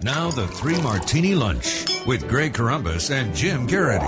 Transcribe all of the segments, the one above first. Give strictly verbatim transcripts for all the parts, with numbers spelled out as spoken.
Now the Three Martini Lunch with Greg Corombos and Jim Garrity.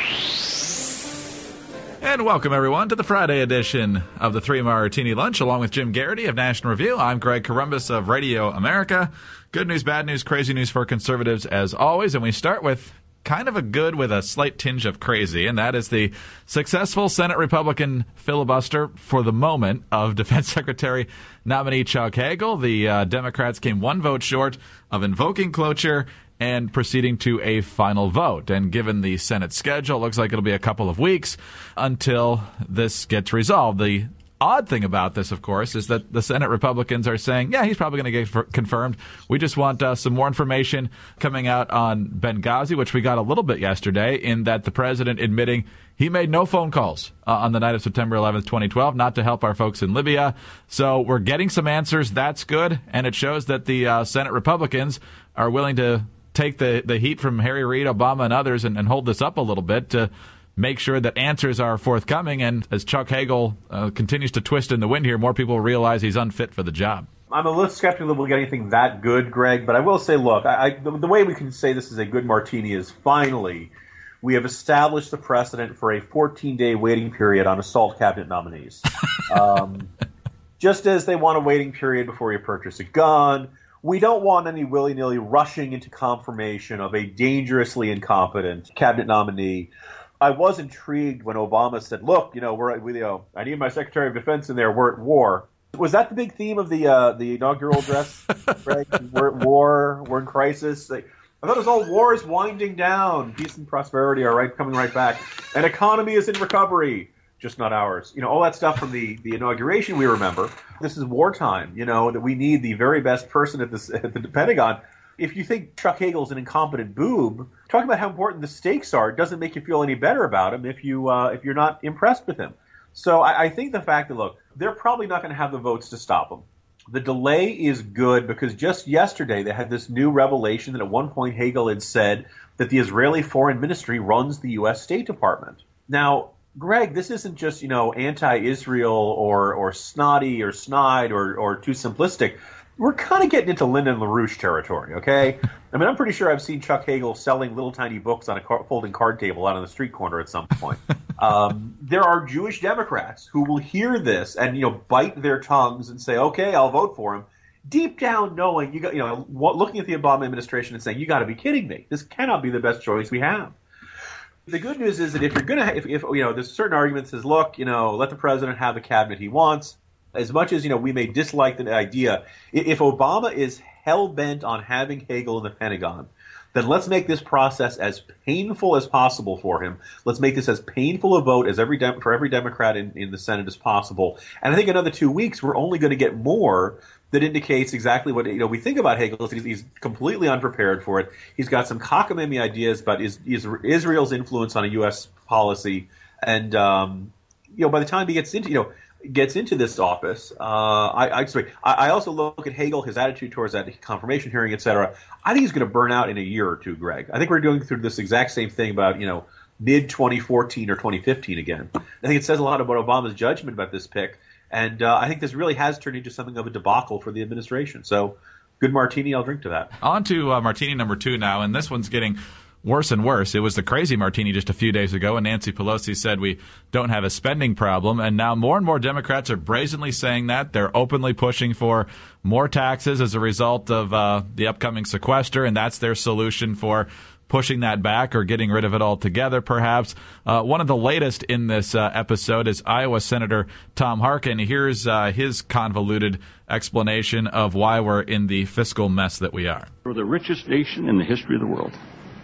And welcome, everyone, to the Friday edition of the Three Martini Lunch, along with Jim Garrity of National Review. I'm Greg Corombos of Radio America. Good news, bad news, crazy news for conservatives, as always. And we start with kind of a good with a slight tinge of crazy, and that is the successful Senate Republican filibuster for the moment of Defense Secretary nominee Chuck Hagel. The uh, Democrats came one vote short of invoking cloture and proceeding to a final vote. And given the Senate schedule, it looks like it'll be a couple of weeks until this gets resolved. The odd thing about this, of course, is that the Senate Republicans are saying, yeah, he's probably going to get f- confirmed. We just want uh, some more information coming out on Benghazi, which we got a little bit yesterday, in that the president admitting he made no phone calls uh, on the night of September eleventh, twenty twelve, not to help our folks in Libya. So we're getting some answers. That's good. And it shows that the uh, Senate Republicans are willing to take the, the heat from Harry Reid, Obama, and others and, and hold this up a little bit to make sure that answers are forthcoming. And as Chuck Hagel uh, continues to twist in the wind here, more people realize he's unfit for the job. I'm a little skeptical that we'll get anything that good, Greg, but I will say, look, I, I, the, the way we can say this is a good martini is finally we have established the precedent for a fourteen-day waiting period on assault cabinet nominees. Um, just as they want a waiting period before you purchase a gun, we don't want any willy-nilly rushing into confirmation of a dangerously incompetent cabinet nominee. I was intrigued when Obama said, look, you know, we're, we, you know, I need my Secretary of Defense in there. We're at war. Was that the big theme of the uh, the inaugural address, Greg? We're at war. We're in crisis. I thought it was all war is winding down. Peace and prosperity are right coming right back. An economy is in recovery, just not ours. You know, all that stuff from the, the inauguration we remember. This is wartime, you know, that we need the very best person at, this, at the Pentagon. If you think Chuck Hagel's an incompetent boob, talking about how important the stakes are, it doesn't make you feel any better about him if, you, uh, if you're not impressed with him. So I, I think the fact that, look, they're probably not going to have the votes to stop him. The delay is good because just yesterday they had this new revelation that at one point Hagel had said that the Israeli Foreign Ministry runs the U S State Department. Now, Greg, this isn't just, you know, anti-Israel or, or snotty or snide or, or too simplistic. We're kind of getting into Lyndon LaRouche territory, okay? I mean, I'm pretty sure I've seen Chuck Hagel selling little tiny books on a car- folding card table out on the street corner at some point. um, there are Jewish Democrats who will hear this and, you know, bite their tongues and say, okay, I'll vote for him. Deep down knowing, you got, you know, looking at the Obama administration and saying, you got to be kidding me. This cannot be the best choice we have. The good news is that if you're going to, if, if, you know, there's a certain argument that says, look, you know, let the president have the cabinet he wants. As much as, you know, we may dislike the idea, if Obama is hell-bent on having Hagel in the Pentagon, then let's make this process as painful as possible for him. Let's make this as painful a vote as every Dem- for every Democrat in, in the Senate as possible. And I think another two weeks, we're only going to get more that indicates exactly what, you know, we think about Hagel. He's, he's completely unprepared for it. He's got some cockamamie ideas about is, is Israel's influence on a U S policy. And, um, you know, by the time he gets into, you know, gets into this office, uh, I, I, sorry, I, I also look at Hagel, his attitude towards that confirmation hearing, et cetera. I think he's going to burn out in a year or two, Greg. I think we're going through this exact same thing about, you know, mid twenty fourteen or twenty fifteen again. I think it says a lot about Obama's judgment about this pick. And uh, I think this really has turned into something of a debacle for the administration. So good martini, I'll drink to that. On to uh, martini number two now, and this one's getting worse and worse. It was the crazy martini just a few days ago, and Nancy Pelosi said we don't have a spending problem, and now more and more Democrats are brazenly saying that. They're openly pushing for more taxes as a result of uh, the upcoming sequester, and that's their solution for pushing that back or getting rid of it altogether, perhaps. Uh, one of the latest in this uh, episode is Iowa Senator Tom Harkin. Here's uh, his convoluted explanation of why we're in the fiscal mess that we are. We're the richest nation in the history of the world.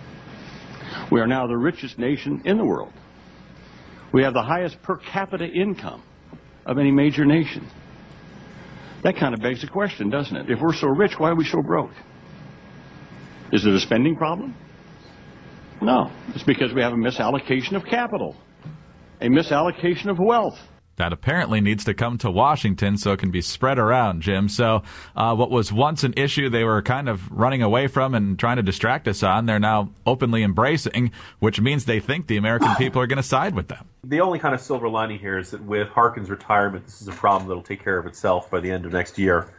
We are now the richest nation in the world. We have the highest per capita income of any major nation. That kind of begs the question, doesn't it? If we're so rich, why are we so broke? Is it a spending problem? No. It's because we have a misallocation of capital, a misallocation of wealth. That apparently needs to come to Washington so it can be spread around, Jim. So uh, what was once an issue they were kind of running away from and trying to distract us on, they're now openly embracing, which means they think the American people are going to side with them. The only kind of silver lining here is that with Harkin's retirement, this is a problem that will take care of itself by the end of next year.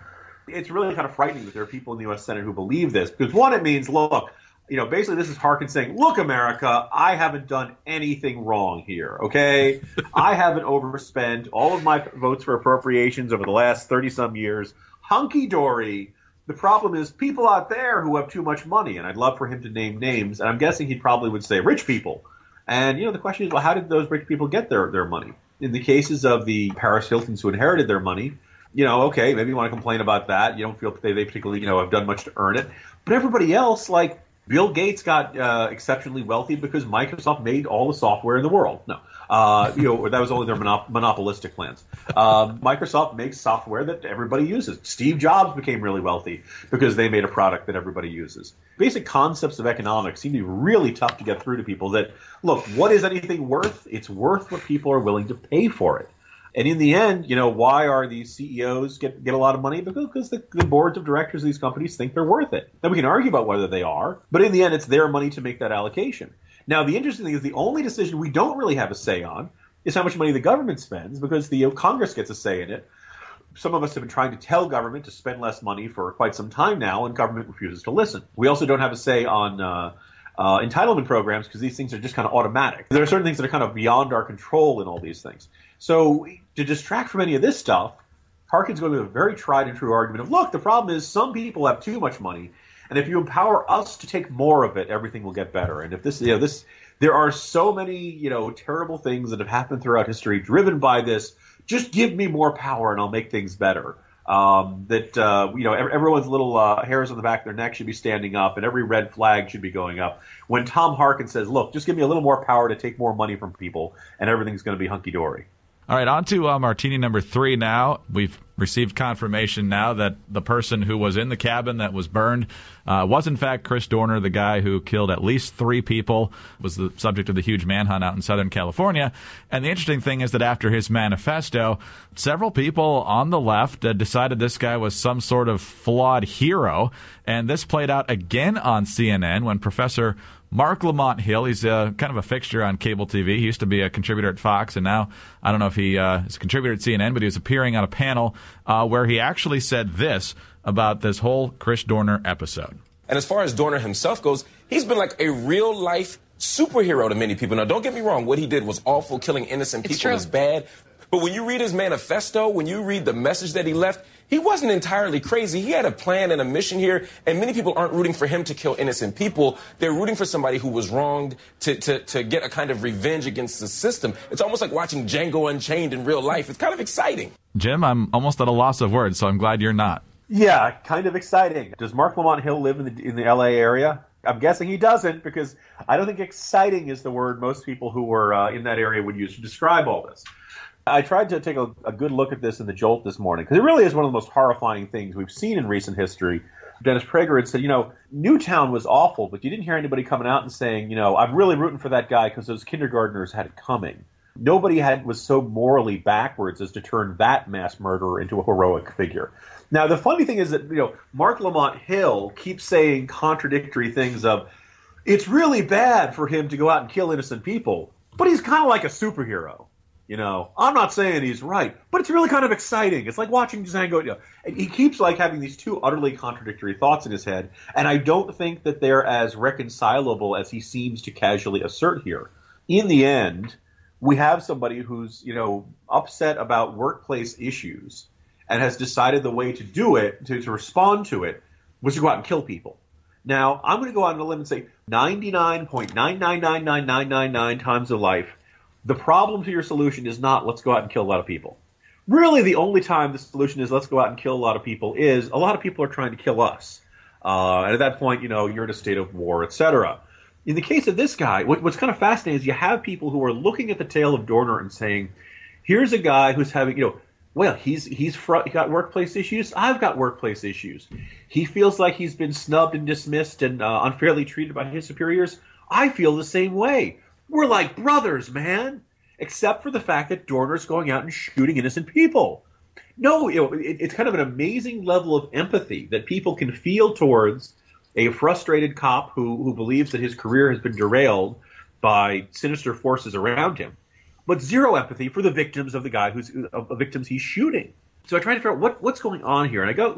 It's really kind of frightening that there are people in the U S Senate who believe this, because one, it means, look, you know, basically this is Harkin saying, look, America, I haven't done anything wrong here, okay? I haven't overspent all of my votes for appropriations over the last thirty-some years. Hunky-dory. The problem is people out there who have too much money, and I'd love for him to name names, and I'm guessing he probably would say rich people. And, you know, the question is, well, how did those rich people get their, their money? In the cases of the Paris Hiltons who inherited their money, you know, okay, maybe you want to complain about that. You don't feel they, they particularly, you know, have done much to earn it. But everybody else, like, Bill Gates got uh, exceptionally wealthy because Microsoft made all the software in the world. No, uh, you know, that was only their monop- monopolistic plans. Uh, Microsoft makes software that everybody uses. Steve Jobs became really wealthy because they made a product that everybody uses. Basic concepts of economics seem to be really tough to get through to people that, look, what is anything worth? It's worth what people are willing to pay for it. And in the end, you know, why are these C E Os get get a lot of money? Because the, the boards of directors of these companies think they're worth it. Now, we can argue about whether they are, but in the end, it's their money to make that allocation. Now, the interesting thing is the only decision we don't really have a say on is how much money the government spends, because the you know, Congress gets a say in it. Some of us have been trying to tell government to spend less money for quite some time now, and government refuses to listen. We also don't have a say on uh, uh, entitlement programs, because these things are just kind of automatic. There are certain things that are kind of beyond our control in all these things. So to distract from any of this stuff, Harkin's going with a very tried and true argument of, look, the problem is some people have too much money, and if you empower us to take more of it, everything will get better. And if this, you know, this, there are so many, you know, terrible things that have happened throughout history driven by this. Just give me more power and I'll make things better. Um, that, uh, you know, everyone's little uh, hairs on the back of their neck should be standing up, and every red flag should be going up. When Tom Harkin says, look, just give me a little more power to take more money from people, and everything's going to be hunky-dory. All right, on to uh, martini number three now. We've received confirmation now that the person who was in the cabin that was burned uh, was, in fact, Chris Dorner, the guy who killed at least three people, was the subject of the huge manhunt out in Southern California. And the interesting thing is that after his manifesto, several people on the left uh, decided this guy was some sort of flawed hero. And this played out again on C N N when Professor Mark Lamont Hill, he's uh, kind of a fixture on cable T V. He used to be a contributor at Fox, and now I don't know if he uh, is a contributor at C N N, but he was appearing on a panel uh, where he actually said this about this whole Chris Dorner episode. And as far as Dorner himself goes, he's been like a real-life superhero to many people. Now, don't get me wrong. What he did was awful. Killing innocent people is bad. But when you read his manifesto, when you read the message that he left, he wasn't entirely crazy. He had a plan and a mission here, and many people aren't rooting for him to kill innocent people. They're rooting for somebody who was wronged to, to, to get a kind of revenge against the system. It's almost like watching Django Unchained in real life. It's kind of exciting. Jim, I'm almost at a loss of words, so I'm glad you're not. Yeah, kind of exciting. Does Mark Lamont Hill live in the, in the L A area? I'm guessing he doesn't, because I don't think exciting is the word most people who were uh, in that area would use to describe all this. I tried to take a, a good look at this in the Jolt this morning, because it really is one of the most horrifying things we've seen in recent history. Dennis Prager had said, you know, Newtown was awful, but you didn't hear anybody coming out and saying, you know, I'm really rooting for that guy because those kindergartners had it coming. Nobody had was so morally backwards as to turn that mass murderer into a heroic figure. Now, the funny thing is that, you know, Mark Lamont Hill keeps saying contradictory things of, it's really bad for him to go out and kill innocent people, but he's kind of like a superhero. You know, I'm not saying he's right, but it's really kind of exciting. It's like watching Django. You know, and he keeps like having these two utterly contradictory thoughts in his head, and I don't think that they're as reconcilable as he seems to casually assert here. In the end, we have somebody who's, you know, upset about workplace issues and has decided the way to do it, to, to respond to it, was to go out and kill people. Now, I'm going to go out on a limb and say ninety-nine point nine nine nine nine nine nine nine times of life, the problem to your solution is not let's go out and kill a lot of people. Really, the only time the solution is let's go out and kill a lot of people is a lot of people are trying to kill us. Uh, and at that point, you know, you're in a state of war, et cetera. In the case of this guy, what, what's kind of fascinating is you have people who are looking at the tale of Dorner and saying, here's a guy who's having, you know, well, he's he's fr- got workplace issues. I've got workplace issues. He feels like he's been snubbed and dismissed and uh, unfairly treated by his superiors. I feel the same way. We're like brothers, man, except for the fact that Dorner's going out and shooting innocent people. No, you know, it, it's kind of an amazing level of empathy that people can feel towards a frustrated cop who, who believes that his career has been derailed by sinister forces around him, but zero empathy for the victims of the guy who's of the victims he's shooting. So I try to figure out what, what's going on here. And I go, look,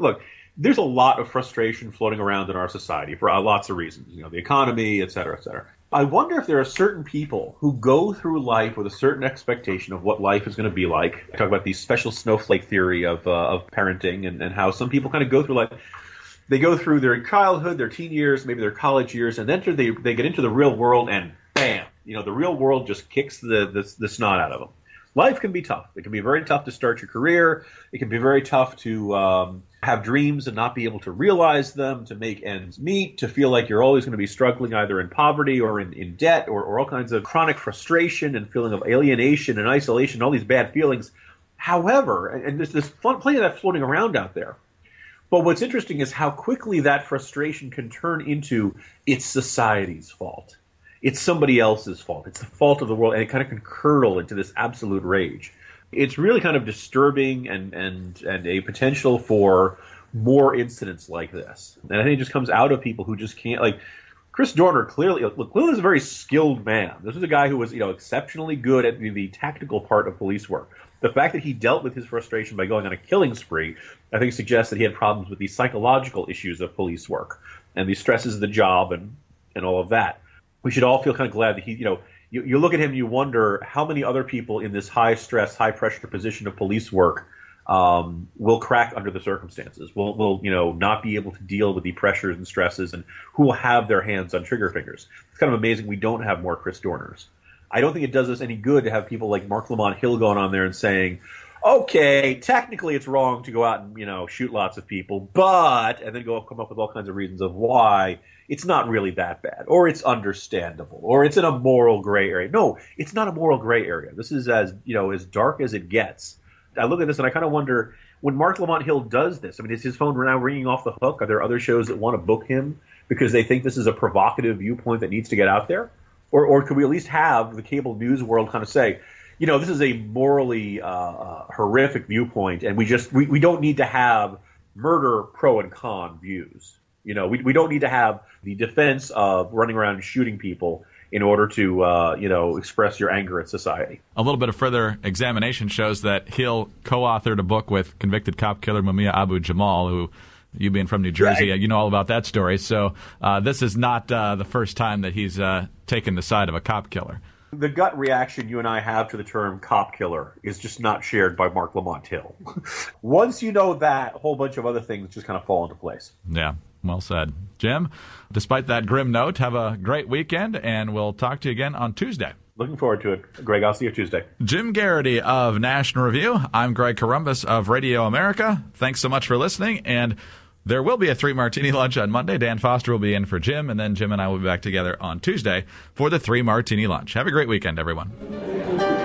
there's a lot of frustration floating around in our society for uh, lots of reasons, you know, the economy, et cetera, et cetera. I wonder if there are certain people who go through life with a certain expectation of what life is going to be like. I talk about the special snowflake theory of uh, of parenting and, and how some people kind of go through life. They go through their childhood, their teen years, maybe their college years, and then they they get into the real world and bam, you know, the real world just kicks the, the, the snot out of them. Life can be tough. It can be very tough to start your career. It can be very tough to um, have dreams and not be able to realize them, to make ends meet, to feel like you're always going to be struggling either in poverty or in, in debt or, or all kinds of chronic frustration and feeling of alienation and isolation, all these bad feelings. However, and there's, there's plenty of that floating around out there. But what's interesting is how quickly that frustration can turn into it's society's fault. It's somebody else's fault. It's the fault of the world, and it kind of can curdle into this absolute rage. It's really kind of disturbing and, and, and a potential for more incidents like this. And I think it just comes out of people who just can't, like, Chris Dorner clearly, look, clearly is a very skilled man. This is a guy who was, you know, exceptionally good at the, the tactical part of police work. The fact that he dealt with his frustration by going on a killing spree, I think suggests that he had problems with the psychological issues of police work and the stresses of the job and, and all of that. We should all feel kind of glad that he, you know, you, you look at him and you wonder how many other people in this high stress, high pressure position of police work um, will crack under the circumstances, will, will, you know, not be able to deal with the pressures and stresses, and who will have their hands on trigger fingers. It's kind of amazing we don't have more Chris Dorners. I don't think it does us any good to have people like Mark Lamont Hill going on there and saying, okay, technically it's wrong to go out and, you know, shoot lots of people, but, and then go come up with all kinds of reasons of why it's not really that bad, or it's understandable, or it's in a moral gray area. No, it's not a moral gray area. This is as, you know, as dark as it gets. I look at this and I kind of wonder, when Mark Lamont Hill does this, I mean, is his phone now ringing off the hook? Are there other shows that want to book him because they think this is a provocative viewpoint that needs to get out there? Or, or could we at least have the cable news world kind of say, you know, this is a morally uh, uh, horrific viewpoint, and we just we, we don't need to have murder pro and con views. You know, we we don't need to have the defense of running around and shooting people in order to, uh, you know, express your anger at society. A little bit of further examination shows that Hill co-authored a book with convicted cop killer Mumia Abu-Jamal, who, you being from New Jersey, yeah, I, you know all about that story. So uh, this is not uh, the first time that he's uh, taken the side of a cop killer. The gut reaction you and I have to the term cop killer is just not shared by Mark Lamont Hill. Once you know that, a whole bunch of other things just kind of fall into place. Yeah, well said. Jim, despite that grim note, have a great weekend, and we'll talk to you again on Tuesday. Looking forward to it. Greg, I'll see you Tuesday. Jim Garrity of National Review. I'm Greg Corombos of Radio America. Thanks so much for listening, and there will be a Three Martini Lunch on Monday. Dan Foster will be in for Jim, and then Jim and I will be back together on Tuesday for the Three Martini Lunch. Have a great weekend, everyone.